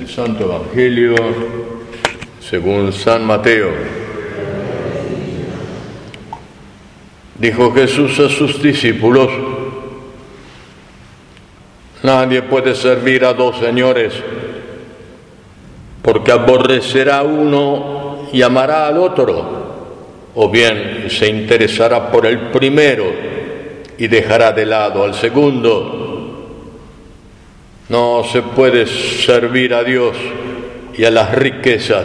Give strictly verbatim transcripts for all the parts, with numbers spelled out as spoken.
del Santo Evangelio según San Mateo. Dijo Jesús a sus discípulos: nadie puede servir a dos señores, porque aborrecerá a uno y amará al otro, o bien se interesará por el primero y dejará de lado al segundo. No se puede servir a Dios y a las riquezas.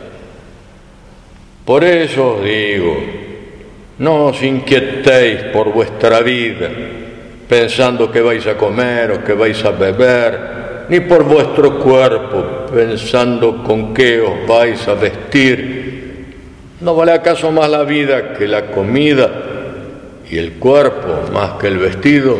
Por eso os digo, no os inquietéis por vuestra vida, pensando que vais a comer o que vais a beber, ni por vuestro cuerpo, pensando con qué os vais a vestir. ¿No vale acaso más la vida que la comida y el cuerpo más que el vestido?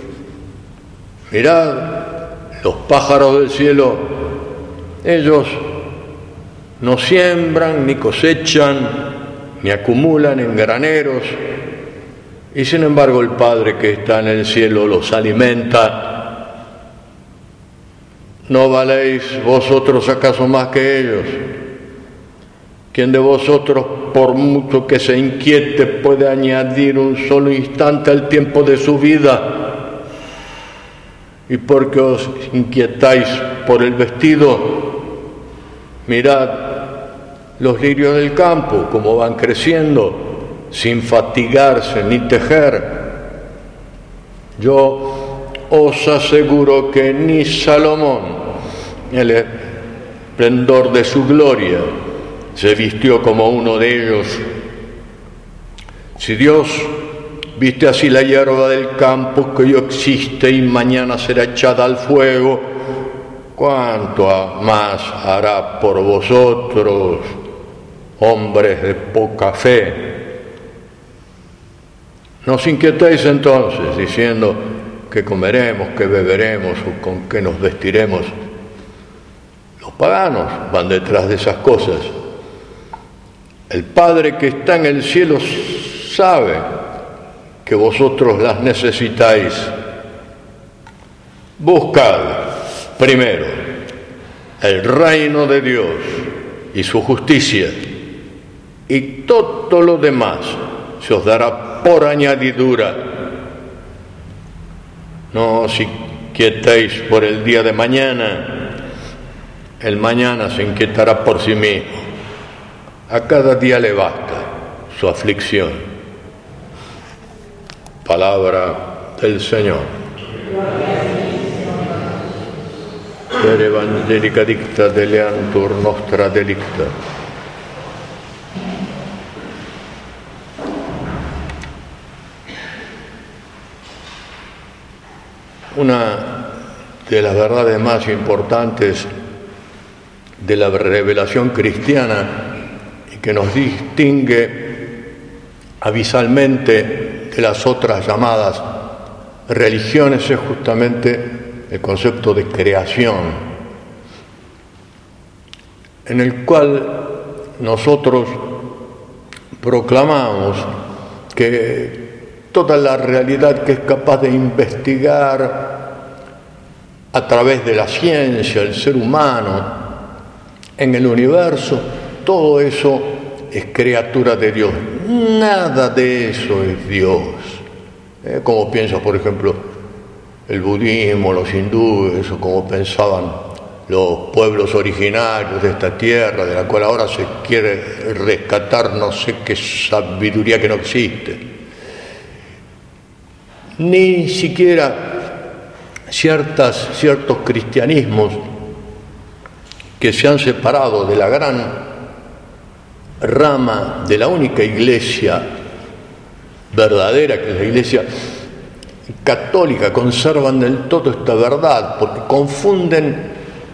Mirad los pájaros del cielo, ellos no siembran, ni cosechan, ni acumulan en graneros, y sin embargo el Padre que está en el cielo los alimenta. ¿No valéis vosotros acaso más que ellos? ¿Quién de vosotros, por mucho que se inquiete, puede añadir un solo instante al tiempo de su vida? ¿Y por qué os inquietáis por el vestido? Mirad los lirios del campo, cómo van creciendo, sin fatigarse ni tejer. Yo os aseguro que ni Salomón, en el esplendor de su gloria, se vistió como uno de ellos. Si Dios viste así la hierba del campo, que hoy existe y mañana será echada al fuego, ¿cuánto más hará por vosotros, hombres de poca fe? No os inquietéis entonces, diciendo qué comeremos, qué beberemos o con qué nos vestiremos. Los paganos van detrás de esas cosas. El Padre que está en el cielo sabe que vosotros las necesitáis. Buscad primero el reino de Dios y su justicia, y todo lo demás se os dará por añadidura. No os inquietéis por el día de mañana, el mañana se inquietará por sí mismo. A cada día le basta su aflicción. Palabra del Señor. Per evangelica dicta deleantur nostra delicta. Una de las verdades más importantes de la revelación cristiana y que nos distingue abismalmente de las otras llamadas religiones es justamente el concepto de creación, en el cual nosotros proclamamos que toda la realidad que es capaz de investigar a través de la ciencia el ser humano en el universo, todo eso es criatura de Dios. Nada de eso es Dios. ¿Eh? Como piensa, por ejemplo, el budismo, los hindúes, o como pensaban los pueblos originarios de esta tierra, de la cual ahora se quiere rescatar no sé qué sabiduría que no existe. Ni siquiera ciertas, ciertos cristianismos que se han separado de la gran rama de la única iglesia verdadera, que es la iglesia católica, conservan del todo esta verdad, porque confunden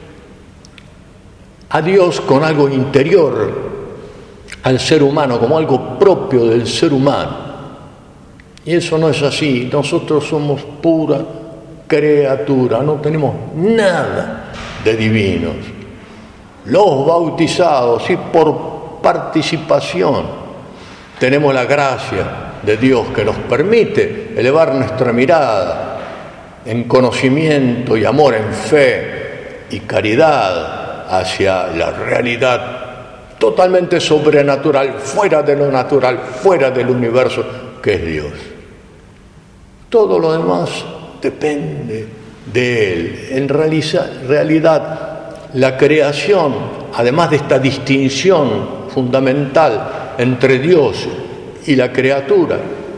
a Dios con algo interior al ser humano, como algo propio del ser humano. Y eso no es así. Nosotros somos pura criatura, no tenemos nada de divinos. Los bautizados, y por participación tenemos la gracia de Dios que nos permite elevar nuestra mirada en conocimiento y amor, en fe, y caridad hacia la realidad totalmente sobrenatural, fuera de lo natural, fuera del universo, que es Dios. Todo lo demás depende de Él. En realidad, la creación, además de esta distinción fundamental entre Dios y la criatura,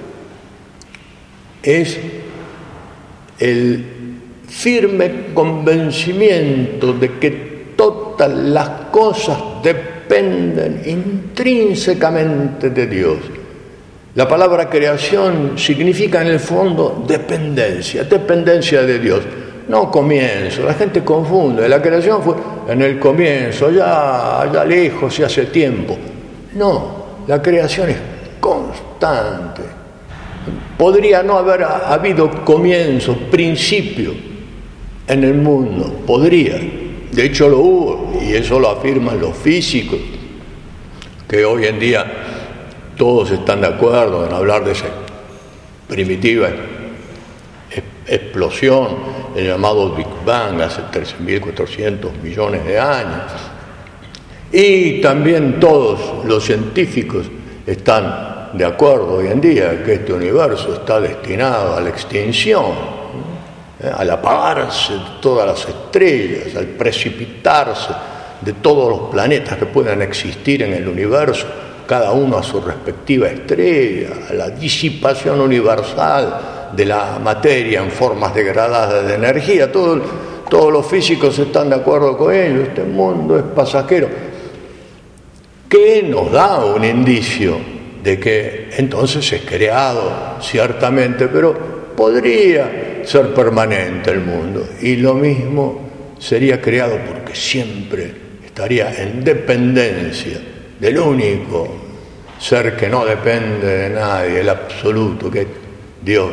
es el firme convencimiento de que todas las cosas dependen intrínsecamente de Dios. La palabra creación significa en el fondo dependencia, dependencia de Dios, no comienzo. La gente confunde, la creación fue en el comienzo, allá, allá lejos y hace tiempo. No, la creación es constante. Podría no haber habido comienzo, principio en el mundo, podría. De hecho lo hubo, y eso lo afirman los físicos, que hoy en día todos están de acuerdo en hablar de esa primitiva explosión, el llamado Big Bang, hace trece mil cuatrocientos millones de años. Y también todos los científicos están de acuerdo hoy en día que este universo está destinado a la extinción, al apagarse de todas las estrellas, al precipitarse de todos los planetas que puedan existir en el universo, cada uno a su respectiva estrella, a la disipación universal de la materia en formas degradadas de energía. Todo, todos los físicos están de acuerdo con ello. Este mundo es pasajero. ¿Qué nos da un indicio de que entonces es creado, ciertamente, pero podría ser permanente el mundo? Y lo mismo sería creado porque siempre estaría en dependencia del único ser que no depende de nadie, el absoluto, que es Dios.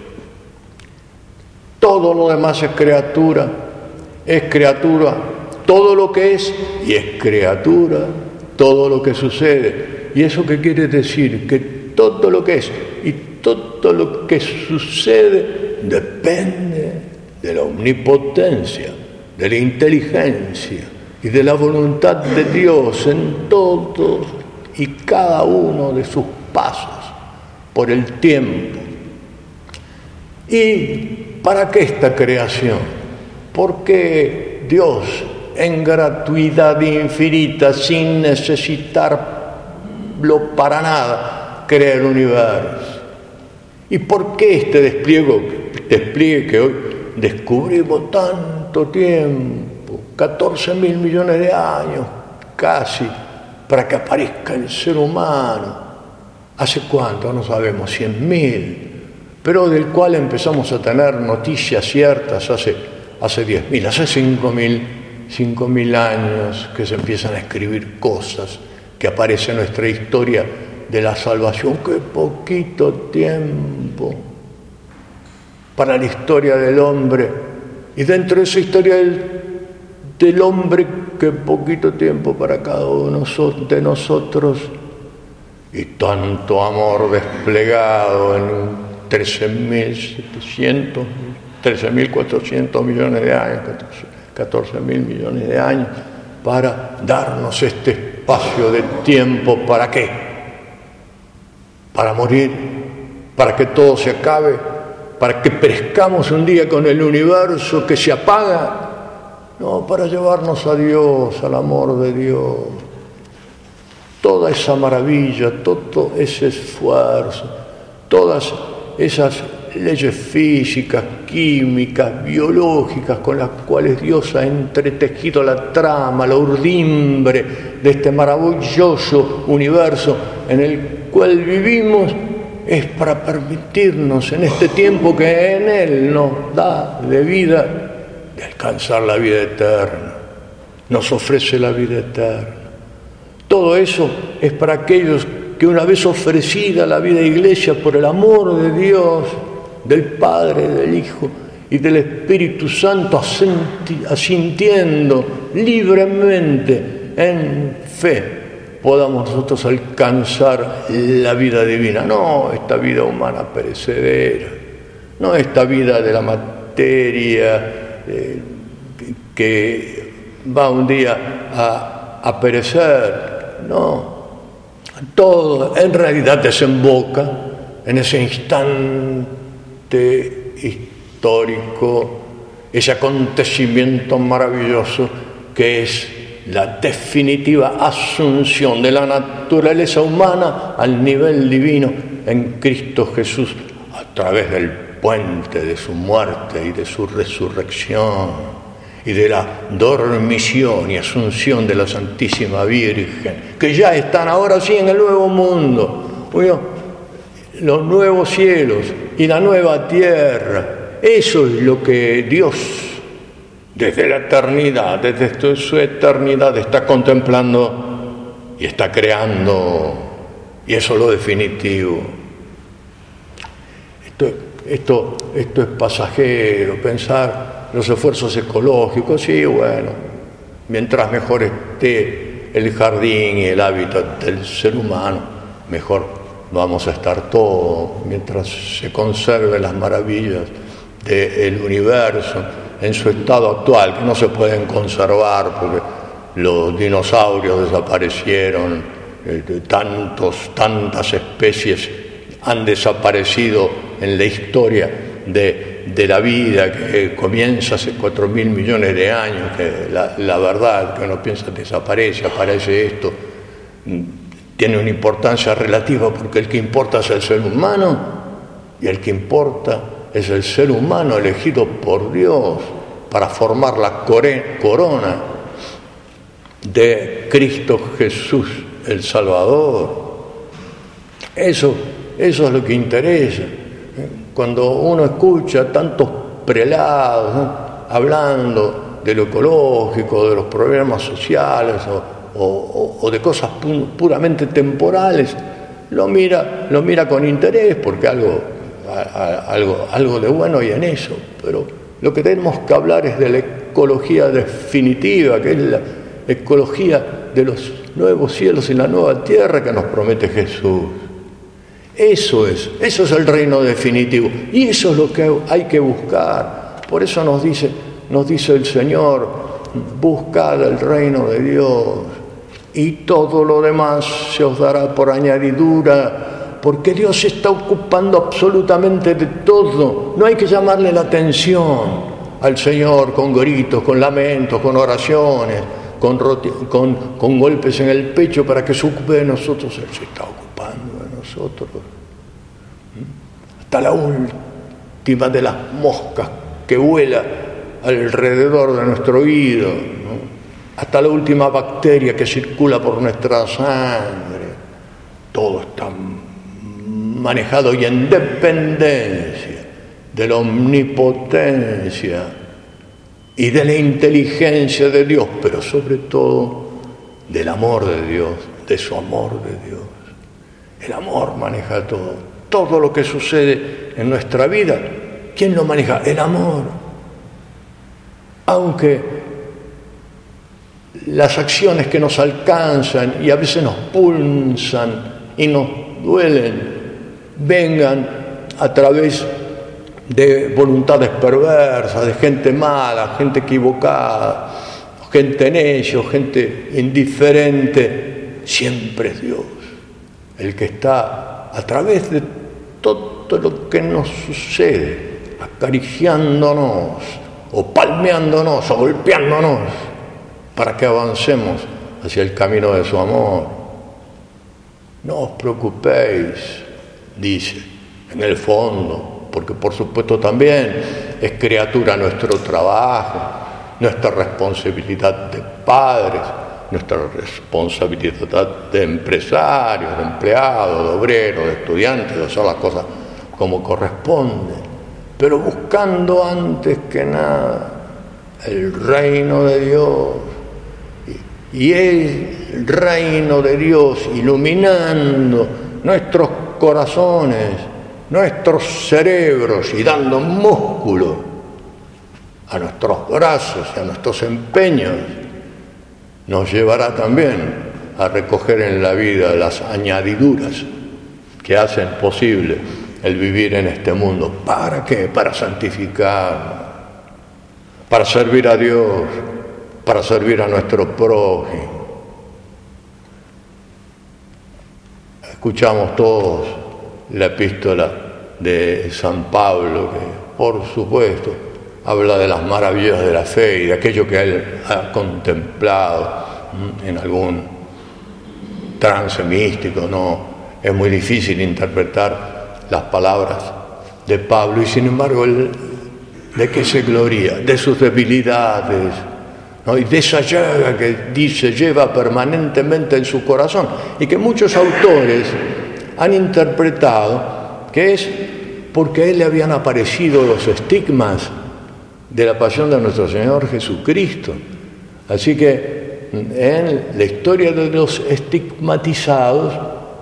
Todo lo demás es criatura, es criatura, todo lo que es y es criatura, todo lo que sucede. ¿Y eso qué quiere decir? Que todo lo que es y todo lo que sucede depende de la omnipotencia, de la inteligencia y de la voluntad de Dios en todos y cada uno de sus pasos por el tiempo. ¿Y para qué esta creación? Porque Dios, en gratuidad infinita, sin necesitarlo para nada, crea el universo. ¿Y por qué este despliegue, despliegue que hoy descubrimos tanto tiempo? catorce mil millones de años, casi, para que aparezca el ser humano. ¿Hace cuánto? No sabemos, cien mil, pero del cual empezamos a tener noticias ciertas hace, hace diez mil, hace cinco mil, cinco mil años que se empiezan a escribir cosas, que aparece en nuestra historia de la salvación. ¡Qué poquito tiempo para la historia del hombre! Y dentro de esa historia del del hombre, que poquito tiempo para cada uno de nosotros, y tanto amor desplegado en trece mil setecientos, trece mil cuatrocientos millones de años, catorce mil millones de años, para darnos este espacio de tiempo. ¿Para qué? Para morir, para que todo se acabe, para que perezcamos un día con el universo que se apaga. No, para llevarnos a Dios, al amor de Dios. Toda esa maravilla, todo ese esfuerzo, todas esas leyes físicas, químicas, biológicas con las cuales Dios ha entretejido la trama, la urdimbre de este maravilloso universo en el cual vivimos, es para permitirnos en este tiempo que en Él nos da de vida, de alcanzar la vida eterna. Nos ofrece la vida eterna. Todo eso es para aquellos que una vez ofrecida la vida de iglesia por el amor de Dios, del Padre, del Hijo y del Espíritu Santo, asintiendo libremente en fe, podamos nosotros alcanzar la vida divina. No esta vida humana perecedera, no esta vida de la materia, Eh, que va un día a, a perecer. No, todo en realidad desemboca en ese instante histórico, ese acontecimiento maravilloso que es la definitiva asunción de la naturaleza humana al nivel divino en Cristo Jesús a través del puente de su muerte y de su resurrección y de la dormición y asunción de la Santísima Virgen, que ya están ahora sí en el nuevo mundo, bueno, los nuevos cielos y la nueva tierra. Eso es lo que Dios desde la eternidad, desde su eternidad está contemplando y está creando, y eso es lo definitivo. Esto, esto, esto es pasajero, pensar los esfuerzos ecológicos, sí, bueno, mientras mejor esté el jardín y el hábitat del ser humano, mejor vamos a estar todos, mientras se conserven las maravillas del universo en su estado actual, que no se pueden conservar porque los dinosaurios desaparecieron, eh, tantos, tantas especies han desaparecido en la historia de, de la vida, que comienza hace cuatro mil millones de años, que la, la verdad que uno piensa desaparece, aparece esto, tiene una importancia relativa porque el que importa es el ser humano y el que importa es el ser humano elegido por Dios para formar la corona de Cristo Jesús, el Salvador. Eso, eso es lo que interesa. Cuando uno escucha tantos prelados, ¿no?, hablando de lo ecológico, de los problemas sociales o, o, o de cosas pu- puramente temporales, lo mira, lo mira con interés porque algo Algo, algo de bueno hay en eso, pero lo que tenemos que hablar es de la ecología definitiva, que es la ecología de los nuevos cielos y la nueva tierra que nos promete Jesús. Eso es, eso es el reino definitivo, y eso es lo que hay que buscar. Por eso nos dice, nos dice el Señor: buscad el reino de Dios y todo lo demás se os dará por añadidura. Porque Dios se está ocupando absolutamente de todo. No hay que llamarle la atención al Señor con gritos, con lamentos, con oraciones, con, roti- con, con golpes en el pecho para que se ocupe de nosotros. Él se está ocupando de nosotros. Hasta la última de las moscas que vuela alrededor de nuestro oído, ¿no?, hasta la última bacteria que circula por nuestra sangre, todo está manejado y en dependencia de la omnipotencia y de la inteligencia de Dios, pero sobre todo del amor de Dios, de su amor de Dios. El amor maneja todo. Todo lo que sucede en nuestra vida, ¿quién lo maneja? El amor. Aunque las acciones que nos alcanzan y a veces nos pulsan y nos duelen, vengan a través de voluntades perversas, de gente mala, gente equivocada, gente necia, gente indiferente, siempre es Dios el que está a través de todo lo que nos sucede, acariciándonos o palmeándonos o golpeándonos para que avancemos hacia el camino de su amor. No os preocupéis, dice, en el fondo, porque por supuesto también es criatura nuestro trabajo, nuestra responsabilidad de padres, nuestra responsabilidad de empresarios, de empleados, de obreros, de estudiantes, de hacer las cosas como corresponde, pero buscando antes que nada el reino de Dios, y el reino de Dios iluminando nuestros corazones, nuestros cerebros y dando músculo a nuestros brazos y a nuestros empeños, nos llevará también a recoger en la vida las añadiduras que hacen posible el vivir en este mundo. ¿Para qué? Para santificarnos, para servir a Dios, para servir a nuestro prójimo. Escuchamos todos la epístola de San Pablo, que por supuesto habla de las maravillas de la fe y de aquello que él ha contemplado en algún trance místico. No es muy difícil interpretar las palabras de Pablo, y sin embargo él, ¿de qué se gloria? De sus debilidades, ¿no? Y de esa llaga que dice lleva permanentemente en su corazón, y que muchos autores han interpretado que es porque a él le habían aparecido los estigmas de la pasión de nuestro Señor Jesucristo. Así que en la historia de los estigmatizados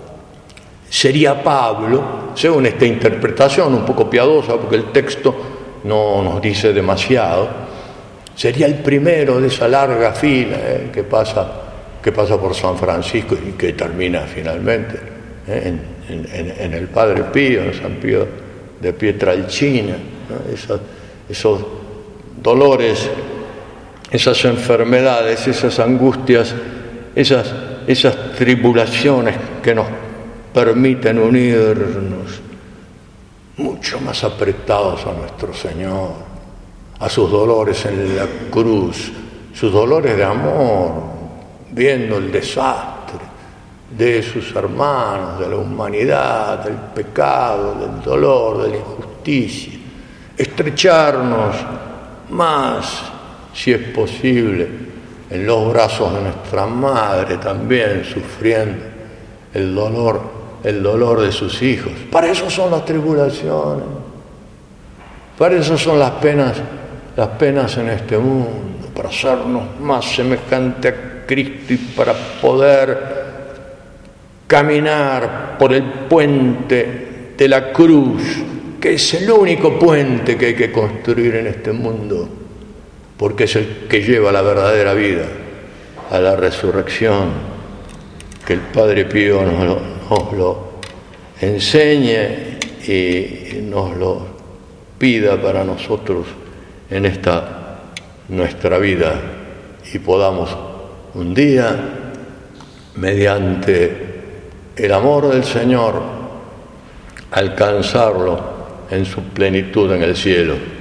sería Pablo, según esta interpretación un poco piadosa, porque el texto no nos dice demasiado, sería el primero de esa larga fila eh, que pasa, que pasa por San Francisco y que termina finalmente eh, en, en, en el Padre Pío, en San Pío de Pietrelcina, ¿no? Esos, esos dolores, esas enfermedades, esas angustias, esas, esas tribulaciones que nos permiten unirnos mucho más apretados a nuestro Señor, a sus dolores en la cruz, sus dolores de amor, viendo el desastre de sus hermanos, de la humanidad, del pecado, del dolor, de la injusticia, estrecharnos más, si es posible, en los brazos de nuestra madre, también sufriendo el dolor el dolor de sus hijos. Para eso son las tribulaciones, para eso son las penas, las penas en este mundo, para hacernos más semejante a Cristo y para poder caminar por el puente de la cruz, que es el único puente que hay que construir en este mundo, porque es el que lleva a la verdadera vida, a la resurrección. Que el Padre Pío nos lo, nos lo enseñe y nos lo pida para nosotros en esta nuestra vida, y podamos un día, mediante el amor del Señor, alcanzarlo en su plenitud en el cielo.